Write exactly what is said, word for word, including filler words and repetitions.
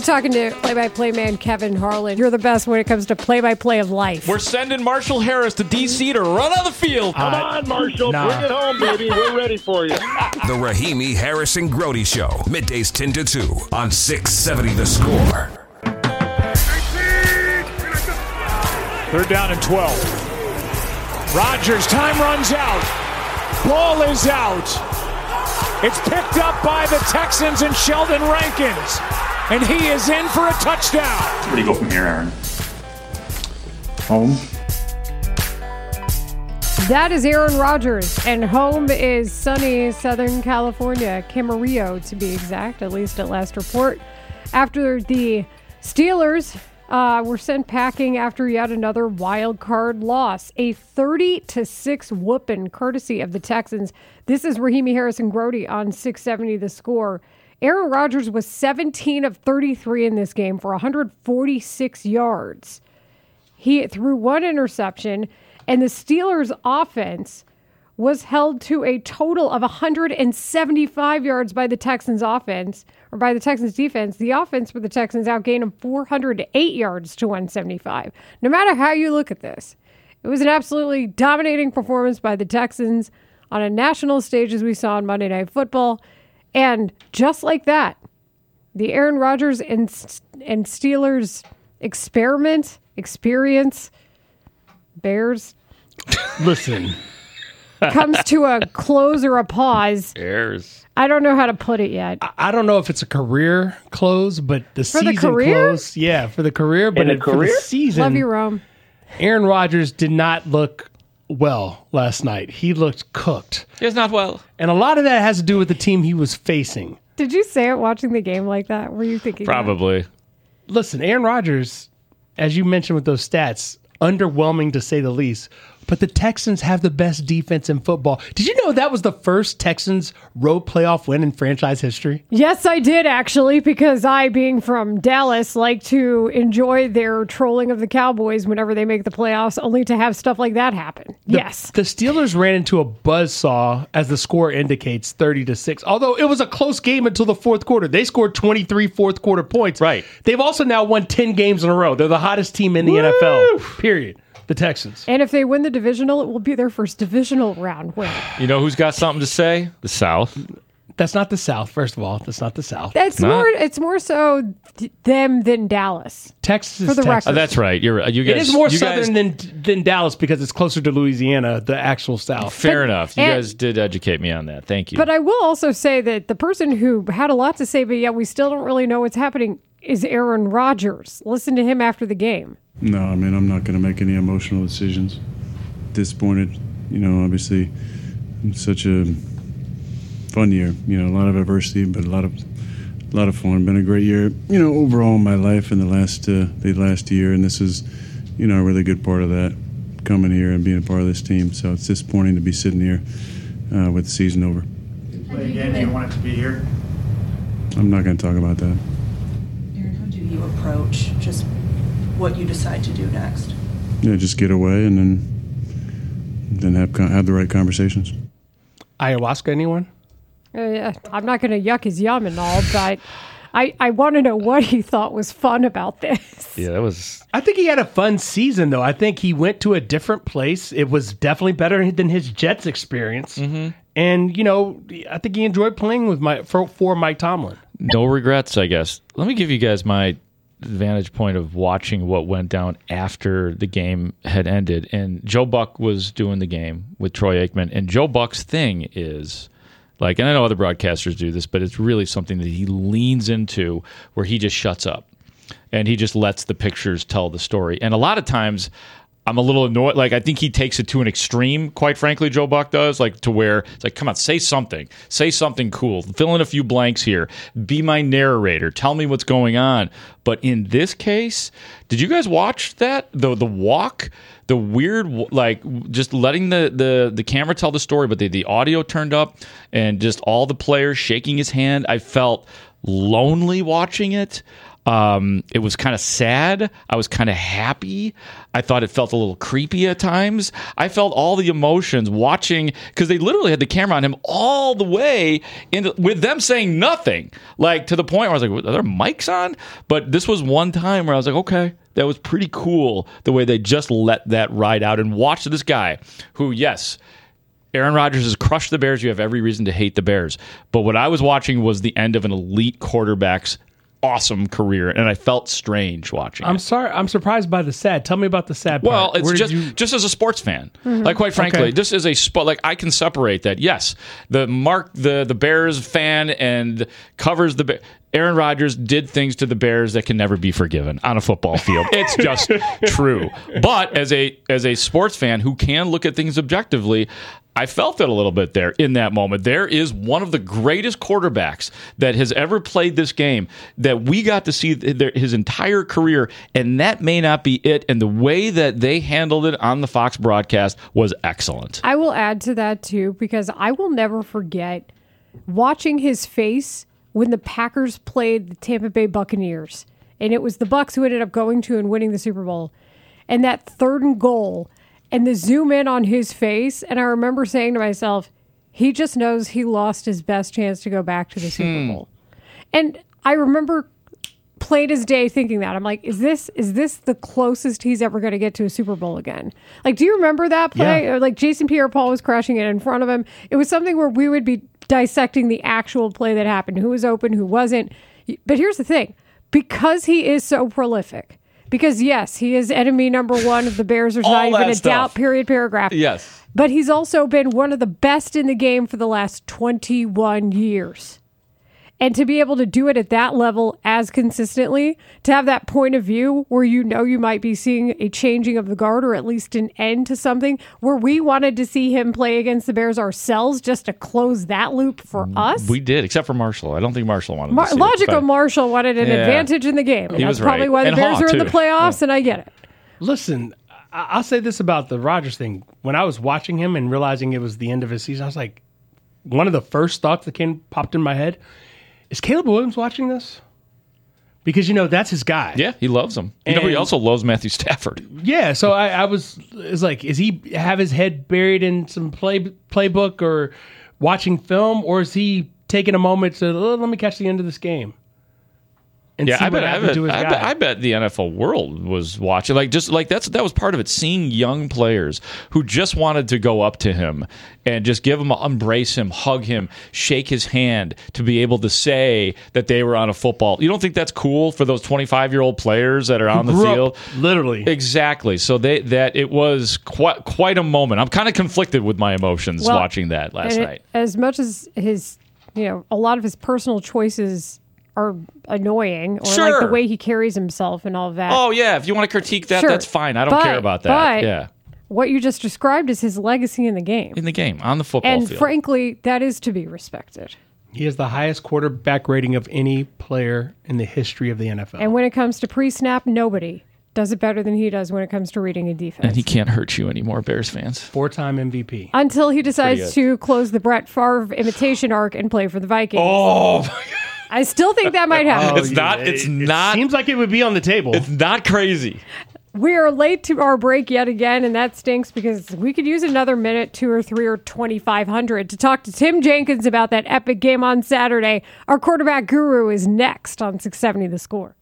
talking to play-by-play man Kevin Harlan. You're the best when it comes to play-by-play of life. We're sending Marshall Harris to D C to run on the field. Come uh, on, Marshall. Nah. Bring it home, baby. We're ready for you. The Rahimi Harrison Grody Show. Middays ten to two on six seventy The Score. Third down and twelve. Rodgers, time runs out. Ball is out. It's picked up by the Texans and Sheldon Rankins. And he is in for a touchdown. Where do you go from here, Aaron? Home. That is Aaron Rodgers, and home is sunny Southern California, Camarillo to be exact, at least at last report. After the Steelers uh, were sent packing after yet another wild card loss, a thirty to six whooping courtesy of the Texans. This is Rahimi Harrison Grody on six seventy The Score. Aaron Rodgers was seventeen of thirty-three in this game for one hundred forty-six yards. He threw one interception, and the Steelers' offense was held to a total of one hundred seventy-five yards by the Texans' offense, or by the Texans' defense. The offense for the Texans outgained them four hundred eight yards to one hundred seventy-five. No matter how you look at this, it was an absolutely dominating performance by the Texans on a national stage as we saw on Monday Night Football. And just like that, the Aaron Rodgers and, and Steelers experiment, experience, Bears, listen, comes to a close or a pause. Bears. I don't know how to put it yet. I, I don't know if it's a career close, but the for season the career? close. Yeah, for the career. But In the it, for career? the season, Love you, Rome. Aaron Rodgers did not look well last night. He looked cooked. It's not well. And a lot of that has to do with the team he was facing. Did you say it watching the game like that? Were you thinking Probably. that? Listen, Aaron Rodgers, as you mentioned with those stats, underwhelming to say the least. But the Texans have the best defense in football. Did you know that was the first Texans road playoff win in franchise history? Yes, I did, actually, because I, being from Dallas, like to enjoy their trolling of the Cowboys whenever they make the playoffs, only to have stuff like that happen. The, yes. The Steelers ran into a buzzsaw, as the score indicates, thirty to six. Although it was a close game until the fourth quarter. They scored twenty-three fourth quarter points. Right. They've also now won ten games in a row. They're the hottest team in the Woo! N F L, period. The Texans. And if they win the divisional, it will be their first divisional round win. You know who's got something to say? The South. That's not the South, first of all. That's not the South. That's Not? more. It's more so th- them than Dallas. Texas is For the Texas. Oh, that's right. You're right. You guys, It is more you southern guys, than than Dallas because it's closer to Louisiana, the actual South. Fair But- enough. You and- guys did educate me on that. Thank you. But I will also say that the person who had a lot to say, but yet we still don't really know what's happening, is Aaron Rodgers. Listen to him after the game. No, I mean, I'm not going to make any emotional decisions. Disappointed, you know, obviously, it's such a fun year. You know, a lot of adversity, but a lot of, a lot of fun. Been a great year, you know, overall in my life in the last, uh, the last year, and this is, you know, a really good part of that, coming here and being a part of this team. So it's disappointing to be sitting here uh, with the season over. Play again. Do you want it to be here? I'm not going to talk about that. Aaron, how do you approach just what you decide to do next? Yeah, just get away and then. Then have have the right conversations. Ayahuasca, anyone? Uh, I'm not going to yuck his yum and all, but I, I want to know what he thought was fun about this. yeah, that was. I think he had a fun season, though. I think he went to a different place. It was definitely better than his Jets experience. Mm-hmm. And, you know, I think he enjoyed playing with my for, for Mike Tomlin. No regrets, I guess. Let me give you guys my vantage point of watching what went down after the game had ended. And Joe Buck was doing the game with Troy Aikman. And Joe Buck's thing is, like, and I know other broadcasters do this, but it's really something that he leans into where he just shuts up. And he just lets the pictures tell the story. And a lot of times, I'm a little annoyed. Like, I think he takes it to an extreme, quite frankly, Joe Buck does, like to where it's like, come on, say something. Say something cool. Fill in a few blanks here. Be my narrator. Tell me what's going on. But in this case, did you guys watch that? The the walk? The weird, like, just letting the, the, the camera tell the story, but the, the audio turned up and just all the players shaking his hand. I felt lonely watching it. Um, it was kind of sad. I was kind of happy. I thought it felt a little creepy at times. I felt all the emotions watching because they literally had the camera on him all the way into, with them saying nothing, like to the point where I was like, are there mics on? But this was one time where I was like, okay, that was pretty cool the way they just let that ride out and watch this guy who, yes, Aaron Rodgers has crushed the Bears. You have every reason to hate the Bears. But what I was watching was the end of an elite quarterback's awesome career, and I felt strange watching I'm it. sorry. I'm surprised by the sad. Tell me about the sad part. Well, it's Where did just you- just as a sports fan. Mm-hmm. Like, quite frankly, Okay. this is a sport. Like, I can separate that. Yes, the Mark, the the Bears fan, and covers the Bears. Aaron Rodgers did things to the Bears that can never be forgiven on a football field. It's just true. But as a as a sports fan who can look at things objectively, I felt it a little bit there in that moment. There is one of the greatest quarterbacks that has ever played this game that we got to see th- his entire career, and that may not be it. And the way that they handled it on the Fox broadcast was excellent. I will add to that too, because I will never forget watching his face when the Packers played the Tampa Bay Buccaneers, and it was the Bucs who ended up going to and winning the Super Bowl, and that third and goal, and the zoom in on his face, and I remember saying to myself, he just knows he lost his best chance to go back to the Super Bowl. And I remember plain as day thinking that. I'm like, is this is this the closest he's ever going to get to a Super Bowl again? Like, do you remember that play? Yeah. Or like Jason Pierre-Paul was crushing it in front of him. It was something where we would be dissecting the actual play that happened, who was open, who wasn't. But here's the thing. Because he is so prolific, because yes, he is enemy number one of the Bears. There's All not even that a stuff. doubt, period, paragraph. Yes. But he's also been one of the best in the game for the last twenty-one years. And to be able to do it at that level as consistently, to have that point of view where you know you might be seeing a changing of the guard or at least an end to something, where we wanted to see him play against the Bears ourselves just to close that loop for us. We did, except for Marshall. I don't think Marshall wanted Mar- to see Logical it, but- Marshall wanted an Yeah. advantage in the game. And He that's was probably right. why the And Bears Hawk, are in the too. playoffs, and I get it. Listen, I- I'll say this about the Rodgers thing. When I was watching him and realizing it was the end of his season, I was like, one of the first thoughts that came popped in my head, is Caleb Williams watching this? Because, you know, that's his guy. Yeah, he loves him. You know, he And- also loves Matthew Stafford. Yeah, so I, I was, it's like, is he have his head buried in some play playbook or watching film, or is he taking a moment to, oh, let me catch the end of this game? And Yeah, see I what bet, I, happened bet, to his I, guy. bet, I bet the N F L world was watching. Like, just like that's that was part of it. Seeing young players who just wanted to go up to him and just give him, embrace him, hug him, shake his hand, to be able to say that they were on a football. You don't think that's cool for those twenty-five year old players that are on the Grew up, field? literally. Exactly. So they that it was quite quite a moment. I'm kind of conflicted with my emotions Well, watching that last And it- night. as much as his, you know, a lot of his personal choices are annoying, or like Sure. the way he carries himself and all of that. Oh yeah, if you want to critique that, Sure. that's fine. I don't But- care about that. but Yeah, what you just described is his legacy in the game. in the game on the football And field. frankly, that is to be respected. He has the highest quarterback rating of any player in the history of the N F L. And when it comes to pre-snap, nobody does it better than he does when it comes to reading a defense. And he can't hurt you anymore, Bears fans. Four-time M V P. Until he decides Pretty to close the Brett Favre imitation arc and play for the Vikings. Oh, I still think that might happen. it's not. It's It not. seems like it would be on the table. It's not crazy. We are late to our break yet again, and that stinks because we could use another minute, two or three, or twenty-five hundred to talk to Tim Jenkins about that epic game on Saturday. Our quarterback guru is next on six seventy The Score.